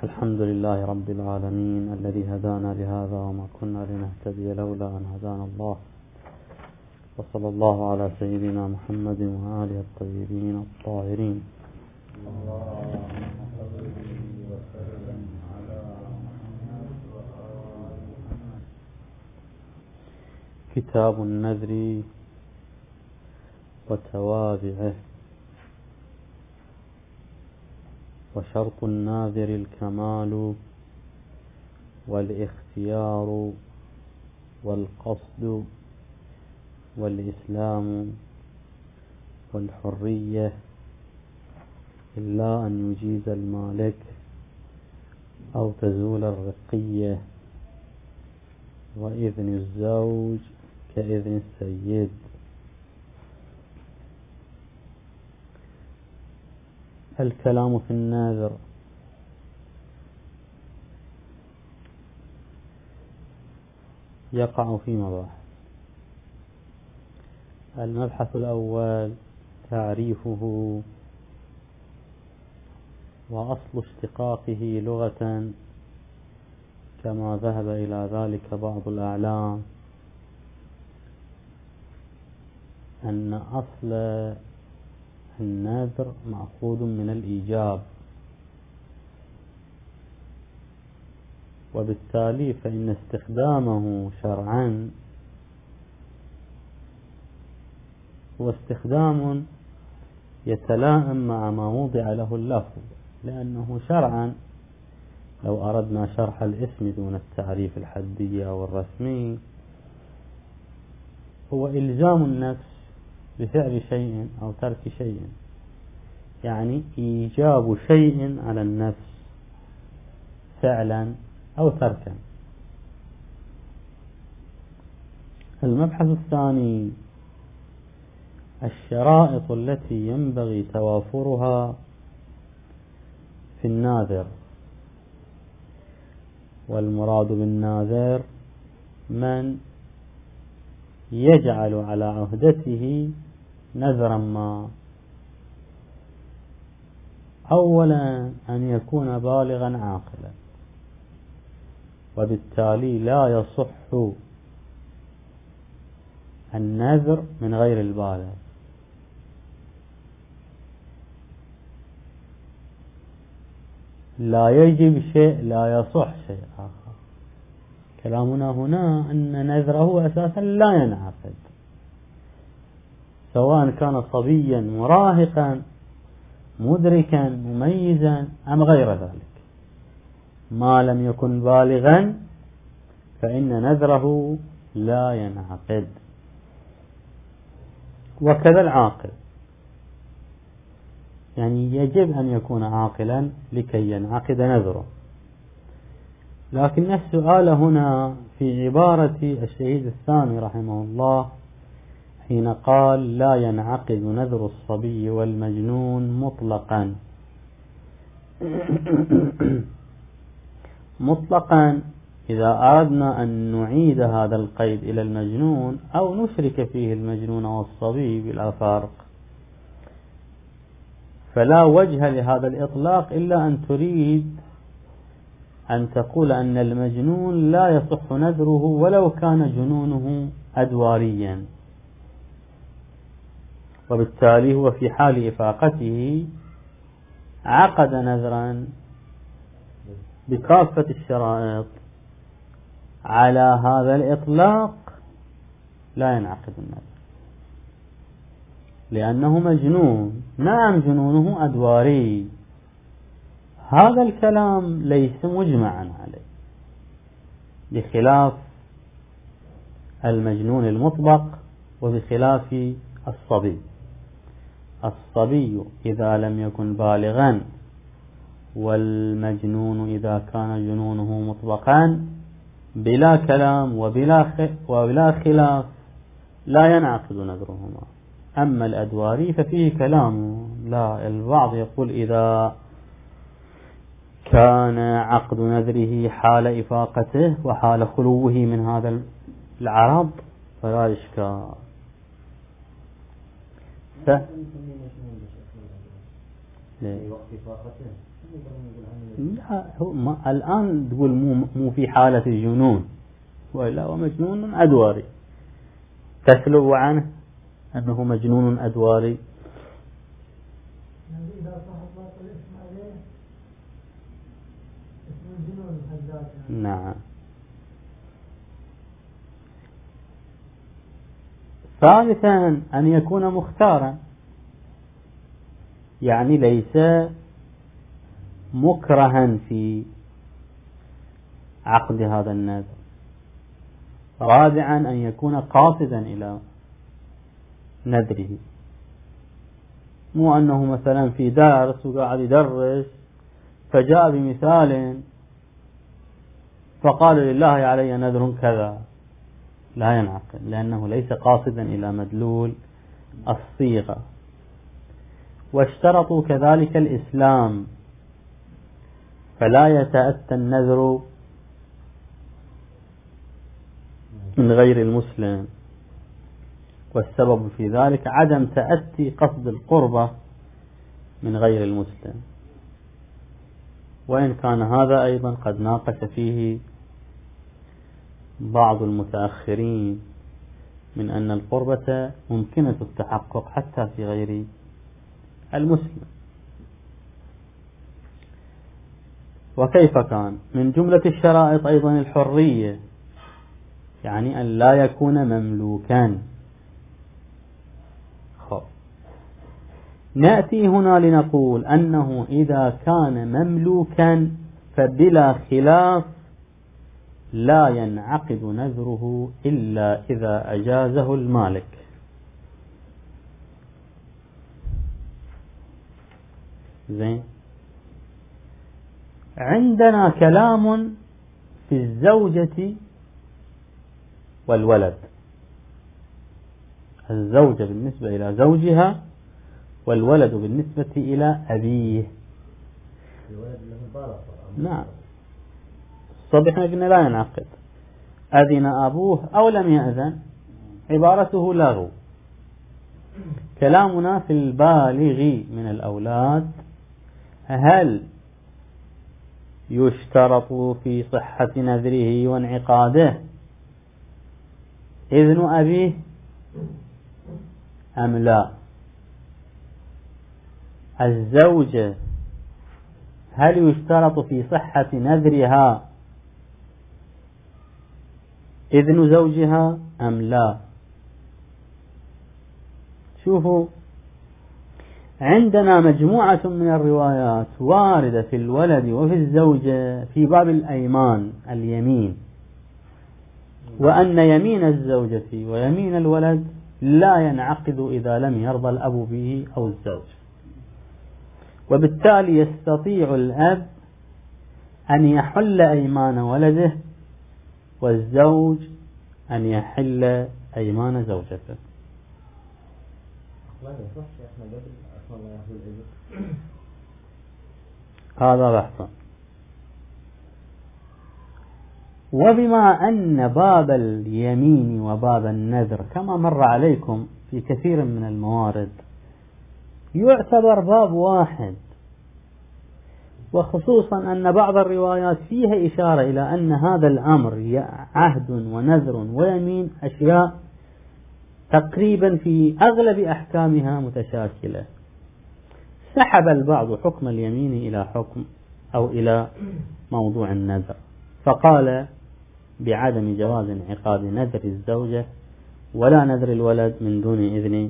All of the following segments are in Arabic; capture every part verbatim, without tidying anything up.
الحمد لله رب العالمين الذي هدانا لهذا وما كنا لنهتدي لولا أن هدانا الله، وصلى الله على سيدنا محمد وآله الطيبين الطاهرين. كتاب النذر وتوابعه. وشرط الناذر الكمال والاختيار والقصد والإسلام والحرية إلا أن يجيز المالك أو تزول الرقية، وإذن الزوج كإذن السيد. الكلام في النذر. يقع في مباحث. المبحث الأول تعريفه وأصل اشتقاقه لغة، كما ذهب إلى ذلك بعض الأعلام، أن أصل النذر مأخوذ من الإيجاب، وبالتالي فإن استخدامه شرعا هو استخدام يتلائم مع ما وضع له اللفظ، لأنه شرعا لو أردنا شرح الاسم دون التعريف الحدي أو الرسمي هو إلزام النفس بفعل شيء أو ترك شيء، يعني إيجاب شيء على النفس فعلا أو تركا. المبحث الثاني الشرائط التي ينبغي توافرها في الناذر. والمراد بالناذر من يجعل على عهدته نذرا ما. أولا أن يكون بالغا عاقلا، وبالتالي لا يصح النذر من غير البالغ. لا يجب شيء لا يصح شيء آخر. كلامنا هنا أن نذره أساسا لا ينعقد، سواء كان صبيا مراهقا مدركا مميزا أم غير ذلك، ما لم يكن بالغا فإن نذره لا ينعقد. وكذا العاقل، يعني يجب أن يكون عاقلا لكي ينعقد نذره. لكن السؤال هنا في عبارة الشهيد الثاني رحمه الله حين قال لا ينعقد نذر الصبي والمجنون مطلقا. مطلقا إذا أردنا أن نعيد هذا القيد إلى المجنون أو نشرك فيه المجنون والصبي بلا فرق، فلا وجه لهذا الإطلاق إلا أن تريد أن تقول أن المجنون لا يصح نذره ولو كان جنونه أدواريا، وبالتالي هو في حال إفاقته عقد نذرا بكافة الشرائط. على هذا الإطلاق لا ينعقد النذر لأنه مجنون. نعم جنونه أدواري، هذا الكلام ليس مجمعا عليه، بخلاف المجنون المطلق وبخلاف الصبي. الصبي إذا لم يكن بالغا والمجنون إذا كان جنونه مطلقا بلا كلام وبلا وبلا خلاف لا ينعقد نذرهما. أما الأدواري ففيه كلام، لا البعض يقول إذا كان عقد نذره حال إفاقته وحال خلوه من هذا العرض فلا إشكال. ف... في وقت فاقته. لا هو ما الآن تقول مو مو في حالة الجنون، وإلا هو مجنون أدواري، تسلو عنه أنه مجنون أدواري. نعم. ثالثا أن يكون مختارا، يعني ليس مكرها في عقد هذا النذر. رابعا أن يكون قاصدا إلى نذره، مو أنه مثلا في درس وقاعد يدرس فجاء بمثال فقال لله علي نذر كذا، لا ينعقد، لأنه ليس قاصدا إلى مدلول الصيغة. واشترطوا كذلك الإسلام، فلا يتأتى النذر من غير المسلم، والسبب في ذلك عدم تأتي قصد القربة من غير المسلم، وإن كان هذا أيضا قد ناقش فيه بعض المتأخرين من أن القربة ممكنة التحقق حتى في غير المسلم. وكيف كان؟ من جملة الشرائط أيضا الحرية، يعني أن لا يكون مملوكا. خب. نأتي هنا لنقول أنه إذا كان مملوكا فبلا خلاف لا ينعقد نذره إلا إذا أجازه المالك. زين. عندنا كلام في الزوجة والولد، الزوجة بالنسبة إلى زوجها والولد بالنسبة إلى أبيه. الولد له نعم. الصبح قلنا لا ينعقد، أذن أبوه أو لم يأذن عبارته لغو. كلامنا في البالغ من الأولاد، هل يشترط في صحة نذره وانعقاده إذن أبيه أم لا؟ الزوجة هل يشترط في صحة نذرها إذن زوجها أم لا؟ شوفوا، عندنا مجموعة من الروايات واردة في الولد وفي الزوجة في باب الأيمان، اليمين، وأن يمين الزوجة ويمين الولد لا ينعقد إذا لم يرضى الأب به أو الزوج، وبالتالي يستطيع الأب أن يحل أيمان ولده والزوج أن يحل أيمان زوجته. هذا بحث. وبما أن باب اليمين وباب النذر كما مر عليكم في كثير من الموارد يعتبر باب واحد، وخصوصا أن بعض الروايات فيها إشارة إلى أن هذا الأمر عهد ونذر ويمين أشياء تقريبا في أغلب أحكامها متشاكلة. سحب البعض حكم اليمين إلى حكم أو إلى موضوع النذر، فقال بعدم جواز انعقاد نذر الزوجة ولا نذر الولد من دون إذن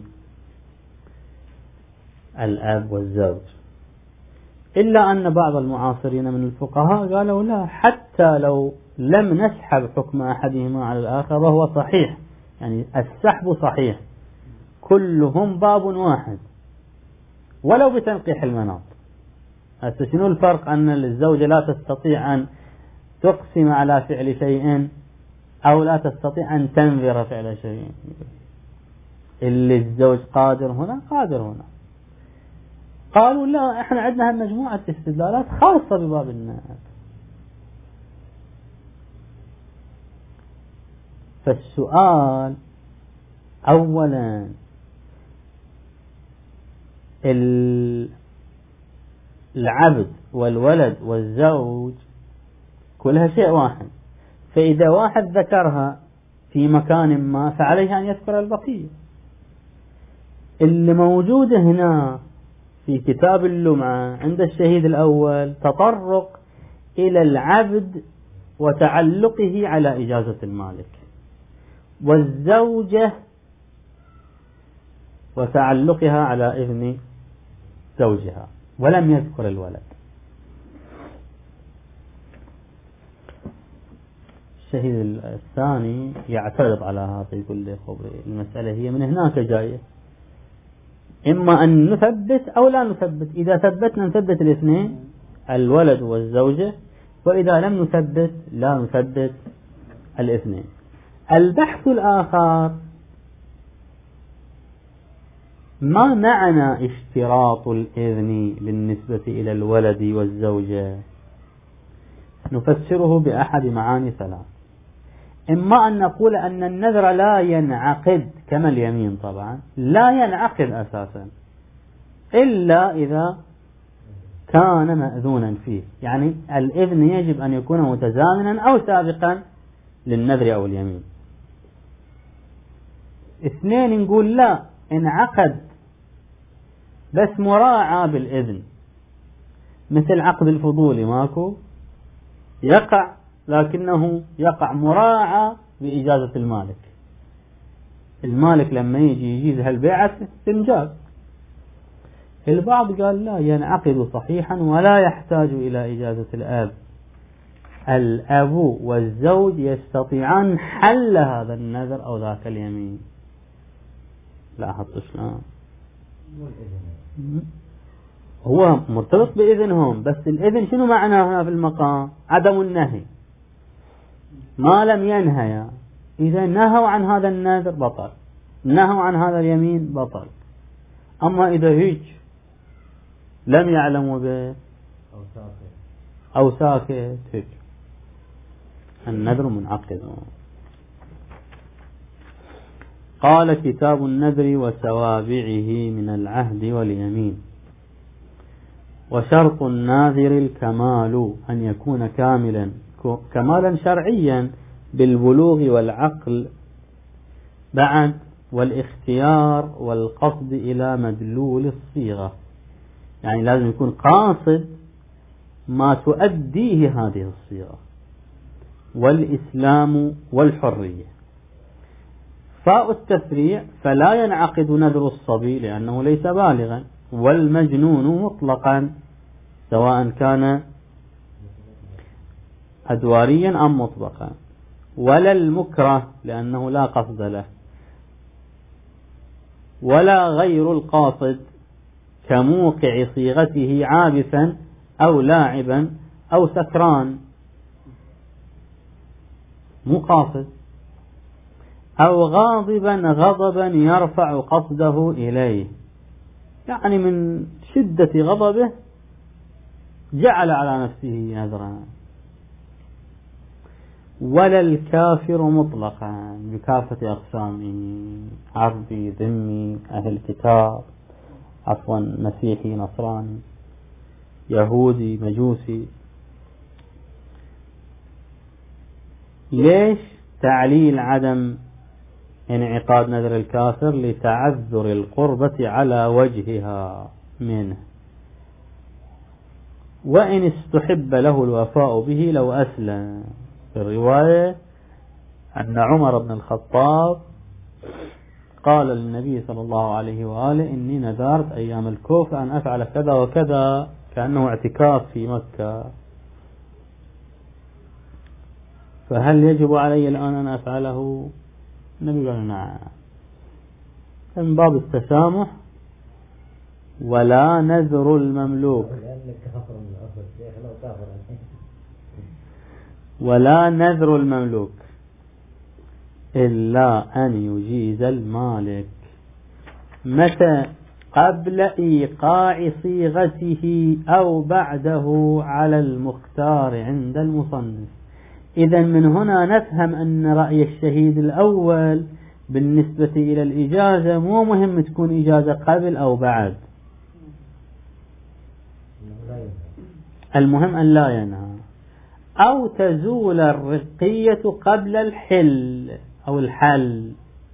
الأب والزوج، إلا أن بعض المعاصرين من الفقهاء قالوا لا، حتى لو لم نسحب حكم أحدهما على الآخر وهو صحيح، يعني السحب صحيح، كلهم باب واحد ولو بتنقيح المناط. هسه شنو الفرق أن الزوجة لا تستطيع أن تقسم على فعل شيء أو لا تستطيع أن تنذر فعل شيء؟ اللي الزوج قادر هنا قادر هنا. قالوا لا، احنا عندنا مجموعة استدلالات خاصة بباب النذر. فالسؤال أولا العبد والولد والزوج كلها شيء واحد، فإذا واحد ذكرها في مكان ما فعليه أن يذكر البقية. اللي موجود هنا في كتاب اللمعة عند الشهيد الأول تطرق إلى العبد وتعلقه على إجازة المالك، والزوجة وتعلقها على إذن زوجها، ولم يذكر الولد. الشهيد الثاني يعترض على هذا، يقول لي المسألة هي من هناك جاية، إما أن نثبت أو لا نثبت. إذا ثبتنا نثبت الاثنين الولد والزوجة، وإذا لم نثبت لا نثبت الاثنين. البحث الآخر ما معنى اشتراط الإذن بالنسبة إلى الولد والزوجة؟ نفسره بأحد معاني ثلاث. إما أن نقول أن النذر لا ينعقد كما اليمين، طبعا لا ينعقد أساسا إلا إذا كان مأذونا فيه، يعني الإذن يجب أن يكون متزامنا أو سابقا للنذر أو اليمين. اثنين نقول لا، انعقد بس مراعى بالإذن، مثل عقد الفضول ماكو، يقع لكنه يقع مراعى بإجازة المالك. المالك لما يجي يجيز هالبيعة تنجاز. البعض قال لا، ينعقد صحيحا ولا يحتاج إلى إجازة الأب. الأب والزوج يستطيعان حل هذا النذر أو ذاك اليمين. لا أحط شلون هو مرتبط بإذنهم، بس الإذن شنو معناه هنا في المقام؟ عدم النهي. ما لم ينهيا، إذا نهوا عن هذا النذر بطل، نهوا عن هذا اليمين بطل. أما إذا هيج لم يعلموا به أو ساكت هيج النذر منعقد. قال كتاب النذر وتوابعه من العهد واليمين. وشرط الناذر الكمال، أن يكون كاملا كمالا شرعيا بالبلوغ والعقل بعد، والاختيار والقصد إلى مدلول الصيغة، يعني لازم يكون قاصد ما تؤديه هذه الصيغة، والإسلام والحرية. فاء التفريع فلا ينعقد نذر الصبي لأنه ليس بالغا، والمجنون مطلقا سواء كان أدواريا أم مطلقا، ولا المكره لأنه لا قصد له، ولا غير القاصد كموقع صيغته عابثا أو لاعبا أو سكران، مو قاصد، أو غاضبا غضبا يرفع قصده إليه، يعني من شدة غضبه جعل على نفسه نذرا. ولا الكافر مطلقا بكافة أقسامه، عربي ذمي أهل كتاب، عفوا مسيحي نصراني يهودي مجوسي. ليش؟ تعليل عدم انعقاد نذر الكافر لتعذر القربة على وجهها منه، وإن استحب له الوفاء به لو أسلم. في الرواية أن عمر بن الخطاب قال للنبي صلى الله عليه وآله إني نذرت أيام الكوفة أن أفعل كذا وكذا، كأنه اعتكاف في مكة، فهل يجب علي الآن أن أفعله؟ النبي قال نعم، من باب التسامح. ولا نذر المملوك ولا نذر المملوك إلا أن يجيز المالك، متى؟ قبل إيقاع صيغته أو بعده على المختار عند المصنف. إذا من هنا نفهم أن رأي الشهيد الأول بالنسبة إلى الإجازة مو مهم تكون إجازة قبل أو بعد، المهم أن لا ينهى. أو تزول الرقية قبل الحل أو الحل،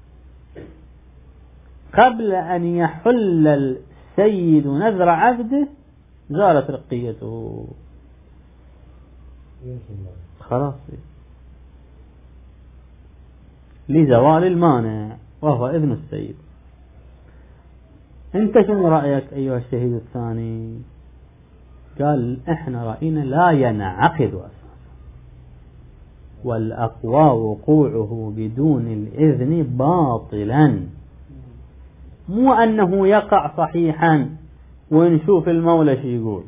قبل أن يحل السيد نذر عبده زالت رقيته خلاص لزوال المانع وهو إذن السيد. أنت شنو رأيك أيها الشهيد الثاني؟ قال إحنا رأينا لا ينعقد أساسا، والأقوى وقوعه بدون الإذن باطلا، مو أنه يقع صحيحا. ونشوف المولى شو يقول.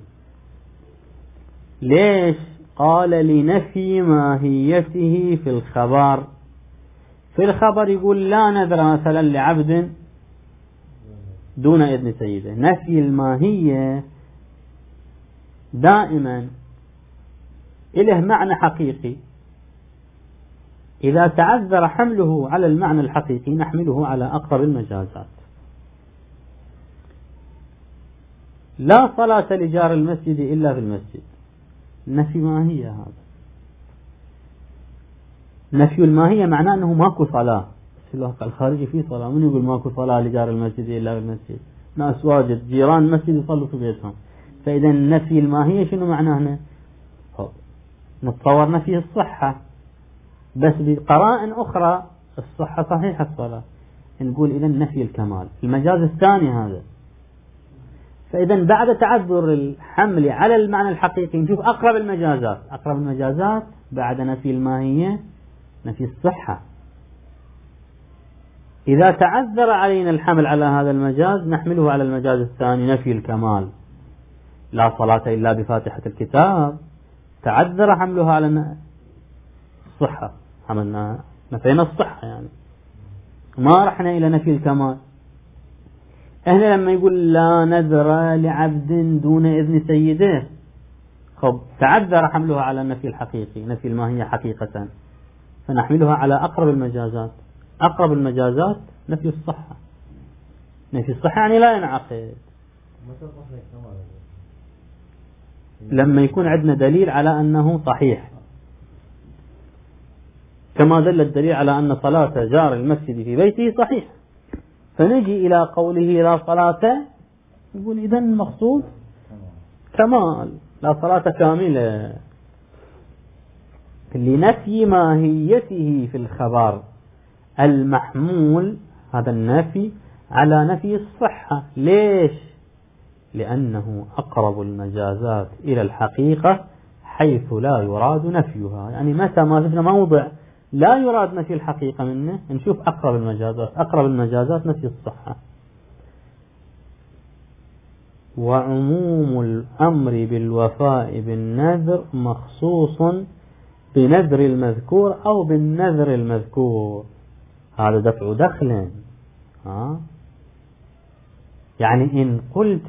ليش؟ قال لنفي ماهيته في الخبر. في الخبر يقول لا نذر مثلا لعبد دون إذن سيده. نفي الماهية دائما إله معنى حقيقي، إذا تعذر حمله على المعنى الحقيقي نحمله على أقرب المجازات. لا صلاة لجار المسجد إلا في المسجد، نفي ماهية. هذا نفي الماهية معناه أنه ماكو صلاة. في الواقع الخارجي في صلاة، من يقول ماكو صلاة لجار المسجد إلا في المسجد؟ ناس واجد جيران المسجد يصلوا في بيتهم. فإذا نفي الماهية شنو معناه هنا؟ نتصور نفي الصحة، بس بقرائن أخرى الصحة صحيحة الصلاة، نقول إذا نفي الكمال، المجاز الثاني هذا. فإذا بعد تعذر الحمل على المعنى الحقيقي نشوف أقرب المجازات. أقرب المجازات بعد نفي الماهية نفي الصحة. إذا تعذر علينا الحمل على هذا المجاز نحمله على المجاز الثاني نفي الكمال. لا صلاة إلا بفاتحة الكتاب، تعذر حملها على الصحة، حملناها نفينا الصحة، يعني ما رحنا إلى نفي الكمال. احنا لما يقول لا نذر لعبد دون إذن سيده، خب تعذر حملها على النفي الحقيقي، نفي الماهية حقيقة، فنحملها على أقرب المجازات. أقرب المجازات نفي الصحة. نفي الصحة يعني لا ينعقد. لما يكون عندنا دليل على أنه صحيح، كما دل الدليل على أن صلاة جار المسجد في بيته صحيح، فنجي إلى قوله لا صلاة، يقول إذن المقصود كمال، لا صلاة كاملة، لنفي ماهيته في الخبر المحمول هذا النفي على نفي الصحة. ليش؟ لأنه أقرب المجازات إلى الحقيقة حيث لا يراد نفيها. يعني متى ما شفنا موضع لا يراد نفي الحقيقة منه نشوف أقرب المجازات. أقرب المجازات نفي الصحة. وعموم الأمر بالوفاء بالنذر مخصوص بنذر المذكور أو بالنذر المذكور. هذا دفع دخل. ها؟ يعني إن قلت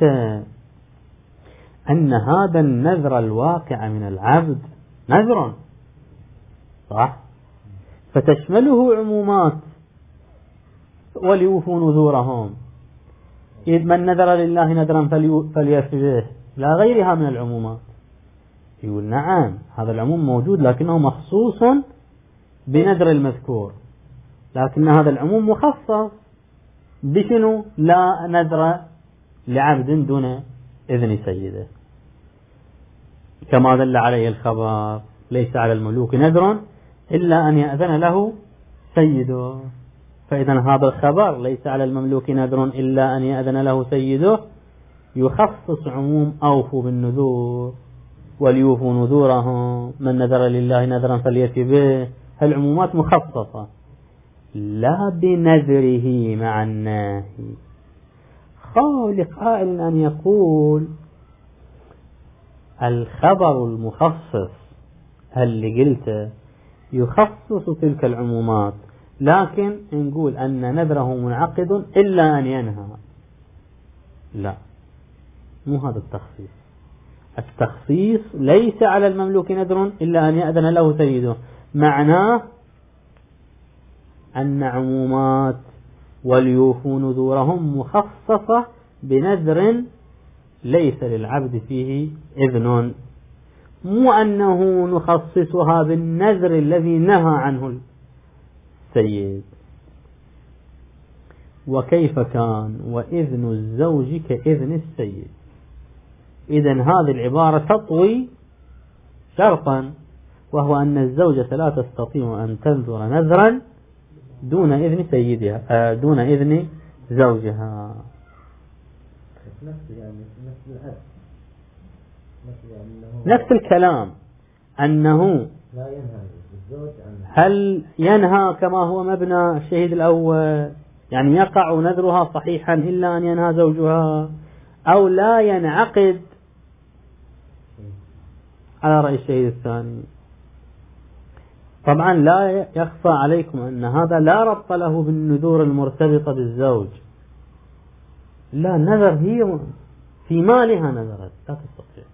أن هذا النذر الواقع من العبد نذر صح، فتشمله عمومات وليوفوا نذورهم، إذ من نذر لله نذرا فليفيه، لا غيرها من العمومات. يقول نعم هذا العموم موجود لكنه مخصوص بنذر المذكور، لكن هذا العموم مخصص بشنو؟ لا نذر لعبد دون إذن سيده، كما دل عليه الخبر ليس على الملوك نذر إلا أن يأذن له سيده. فإذا هذا الخبر ليس على المملوك نذر إلا أن يأذن له سيده يخصص عموم أوفوا بالنذور وليوفوا نذورهم، من نذر لله نذرا فليأتي به. هالعمومات مخصصة لا بنذره مع الناهي. خالق قائل أن يقول الخبر المخصص اللي قلته يخصص تلك العمومات، لكن نقول أن نذره منعقد إلا أن ينهى. لا، مو هذا التخصيص. التخصيص ليس على المملوك نذر إلا أن يأذن له سيده، معناه أن عمومات وليوفوا نذورهم مخصصة بنذر ليس للعبد فيه إذن مو أنه نخصصها بالنذر الذي نهى عنه السيد. وكيف كان وإذن الزوج كإذن السيد. إذن هذه العبارة تطوي شرطا، وهو أن الزوجة لا تستطيع أن تنذر نذرا دون إذن سيدها، دون إذن زوجها. نفس الكلام، أنه هل ينهى كما هو مبنى الشهيد الأول، يعني يقع نذرها صحيحا إلا أن ينهى زوجها، أو لا ينعقد على رأي الشهيد الثاني. طبعا لا يخفى عليكم أن هذا لا ربط له بالنذور المرتبطة بالزوج، لا، نذر هي في مالها نذرت لا تستطيع،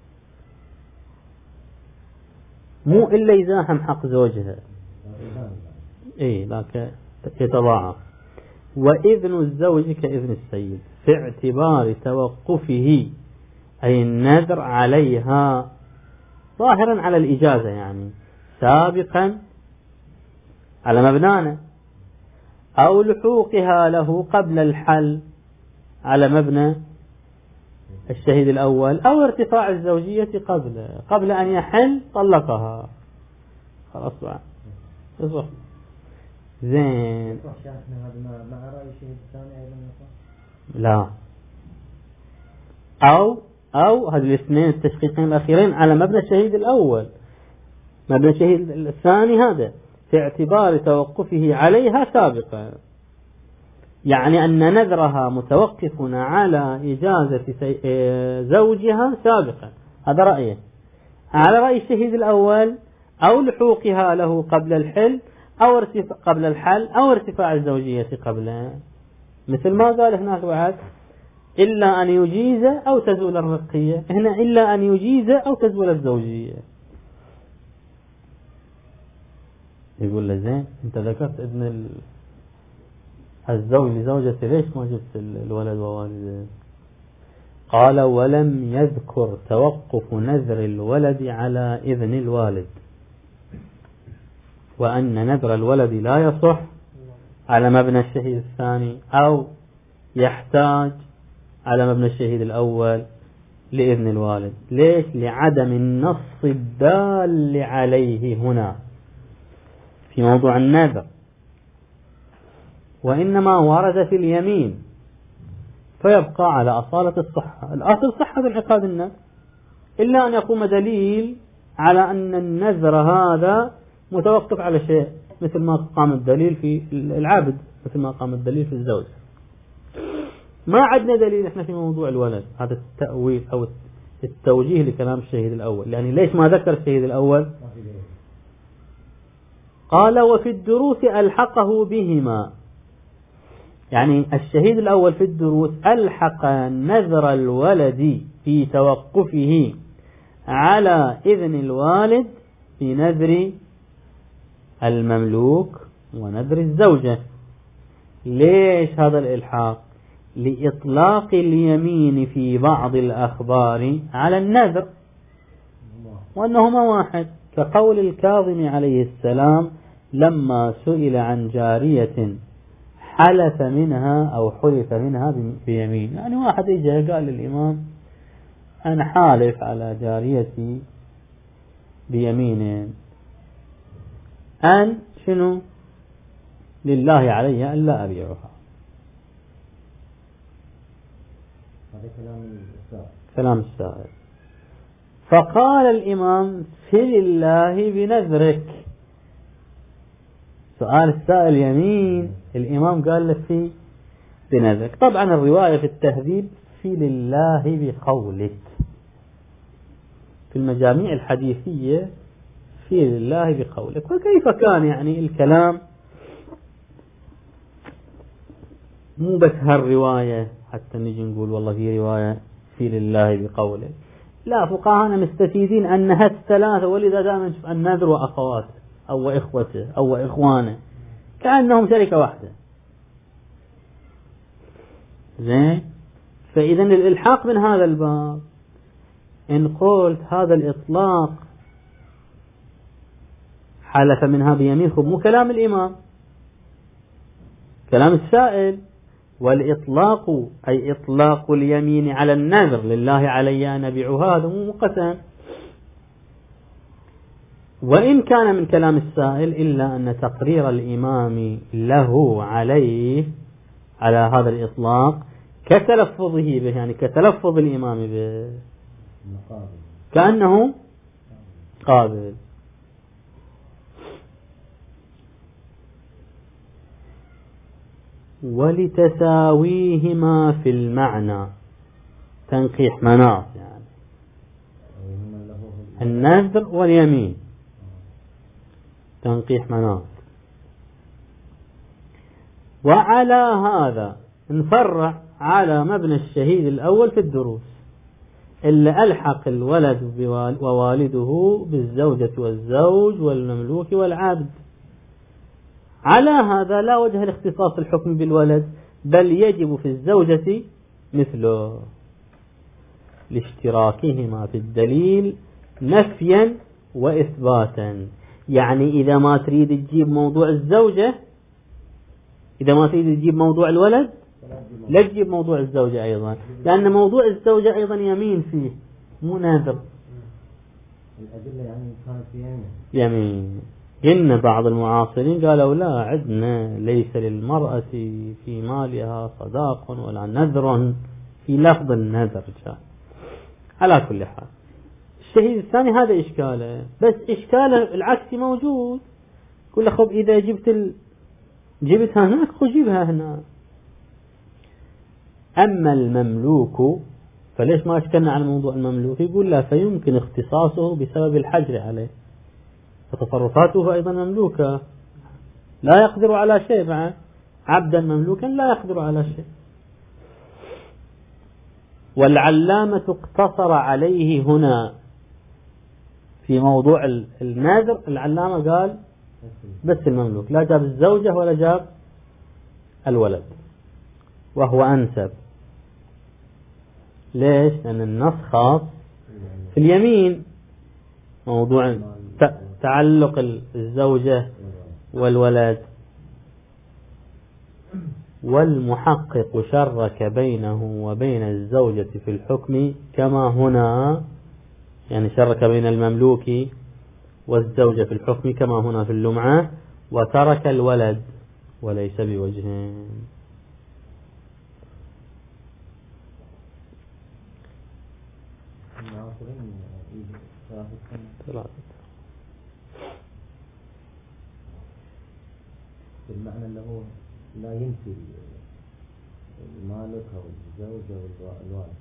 مو إلا يزاحم حق زوجها، إيه لكن يتضاعف. وإذن الزوج كإذن السيد في اعتبار توقفه، أي النذر عليها ظاهرا على الإجازة، يعني سابقا على مبنانا، أو لحوقها له قبل الحل على مبنى الشهيد الأول، أو ارتفاع الزوجية قبل قبل أن يحل طلقها خلاص بقى يصح. زين لا، أو أو هذه الاثنين التشقيقين الأخيرين على مبنى الشهيد الأول، مبنى الشهيد الثاني هذا في اعتبار توقفه عليها سابقا، يعني أن نذرها متوقف على إجازة زوجها سابقا، هذا رأيه على رأي الشهيد الأول، أو لحوقها له قبل الحل أو ارتفاع قبل الحل أو ارتفاع الزوجية قبله، مثل ما قال هناك بعد إلا أن يجيز أو تزول الرقية، هنا إلا أن يجيز أو تزول الزوجية. يقول له زين أنت ذكرت إذن الزوج لزوجته، ليش ما جبت الولد ووالده؟ قال ولم يذكر توقف نذر الولد على إذن الوالد، وأن نذر الولد لا يصح على مبنى الشهيد الثاني، أو يحتاج على مبنى الشهيد الأول لإذن الوالد. ليش؟ لعدم النص الدال عليه هنا في موضوع النذر، وإنما ورد في اليمين فيبقى على أصالة الصحة، الأصل صحة انعقاد النذر، إلا أن يقوم دليل على أن النذر هذا متوقف على شيء، مثل ما قام الدليل في العبد، مثل ما قام الدليل في الزوج. ما عندنا دليل احنا في موضوع الولد، هذا التأويل أو التوجيه لكلام الشهيد الأول. يعني ليش ما ذكر الشهيد الأول؟ قال وفي الدروس ألحقه بهما، يعني الشهيد الأول في الدروس ألحق نذر الولد في توقفه على إذن الوالد في نذر المملوك ونذر الزوجة. ليش هذا الإلحاق؟ لإطلاق اليمين في بعض الأخبار على النذر، وأنهما واحد، كقول الكاظم عليه السلام لما سئل عن جارية حلف منها أو حلف منها بيمين، يعني واحد إجا قال للإمام أنا حالف على جاريتي بيمين أن شنو لله علي أن لا أبيعها. هذا كلام السائل. كلام السائل. فقال الإمام في الله بنذرك. سؤال السائل يمين، الإمام قال له في بنذرك. طبعا الرواية في التهذيب في لله بقولك، في المجاميع الحديثية في لله بقولك. وكيف كان يعني الكلام مو بس هالرواية حتى نجي نقول والله في رواية في لله بقولك، لا، فقهاءنا مستفيدين أن هالثلاثة، ولذا دائما نشوف النذر وأخواته أو إخوته أو إخوانه كأنهم شركة واحدة. زين، فإذا الإلحاق من هذا الباب إن قلت هذا الإطلاق حلف منها بيمين، خب مو كلام الإمام، كلام السائل. والإطلاق أي إطلاق اليمين على النذر لله علي أن أبيع هذا مو قسم. وإن كان من كلام السائل إلا أن تقرير الإمام له عليه على هذا الإطلاق كتلفظه به، يعني كتلفظ الإمام به كأنه قابل. ولتساويهما في المعنى تنقيح مناط، يعني النذر واليمين تنقيح مناط. وعلى هذا نفرع على مبنى الشهيد الأول في الدروس، إلا ألحق الولد ووالده بالزوجة والزوج والمملوك والعبد. على هذا لا وجه لاختصاص الحكم بالولد، بل يجب في الزوجة مثله لاشتراكهما في الدليل نفيا وإثباتا. يعني إذا ما تريد تجيب موضوع الزوجة، إذا ما تريد تجيب موضوع الولد لا تجيب موضوع الزوجة أيضا، لأن موضوع الزوجة أيضا يمين فيه مو نذر. الأدلة يعني كانت في يمين. يمين. إن بعض المعاصرين قالوا لا، عندنا ليس للمرأة في مالها صداق ولا نذر، في لفظ النذر جاء. على كل حال الشهيد الثاني هذا إشكاله، بس إشكاله العكسي موجود. كل خب إذا جبت ال... جبتها هناك خو جيبها هنا. أما المملوك فليش ما أشكلنا عن موضوع المملوك؟ يقول لا، فيمكن اختصاصه بسبب الحجر عليه، فتصرفاته أيضا مملوكة، لا يقدر على شيء معه، عبدا مملوكا لا يقدر على شيء. والعلامة اقتصر عليه هنا في موضوع النذر، العلامة قال بس المملوك، لا جاب الزوجة ولا جاب الولد، وهو أنسب. ليش؟ لأن النص خاص في اليمين، موضوع تعلق الزوجة والولد. والمحقق شرك بينه وبين الزوجة في الحكم كما هنا، يعني شرك بين المملوك والزوجة في الحكم كما هنا في اللمعة، وترك الولد وليس بوجه. المعنى أنه لا ينفي المالك أو الزوجة والوالد.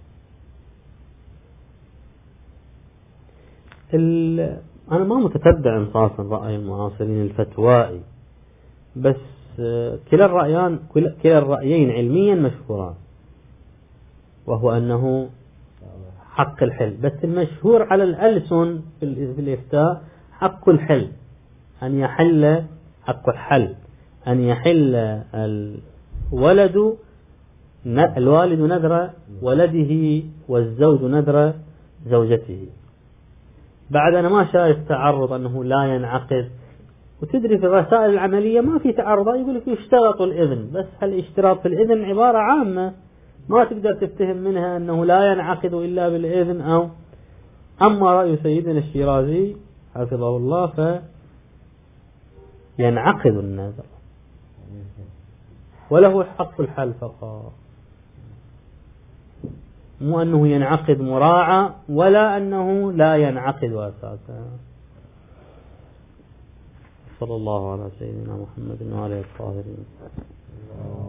أنا ما متتبع انصافا رأي المعاصرين الفتوائي، بس كلا الرأيان كلا الرأيين علميا مشهوران، وهو أنه حق الحل. بس المشهور على الألسن في الإفتاء حق الحل، أن يحل حق الحل أن يحل الولد الوالد نذر ولده والزوج نذر زوجته. بعد أنا ما شايف تعرض أنه لا ينعقد. وتدري في الرسائل العملية ما في تعرض، يقول لك يشترط الإذن، بس هالاشتراط في الإذن عبارة عامة ما تقدر تفتهم منها أنه لا ينعقد إلا بالإذن. أو أما رأي سيدنا الشيرازي حفظه الله فينعقد النذر وله حق الحل فقط، مو أنه ينعقد مراعى ولا أنه لا ينعقد أساسا. صلى الله على سيدنا محمد وعلى آله الطاهرين.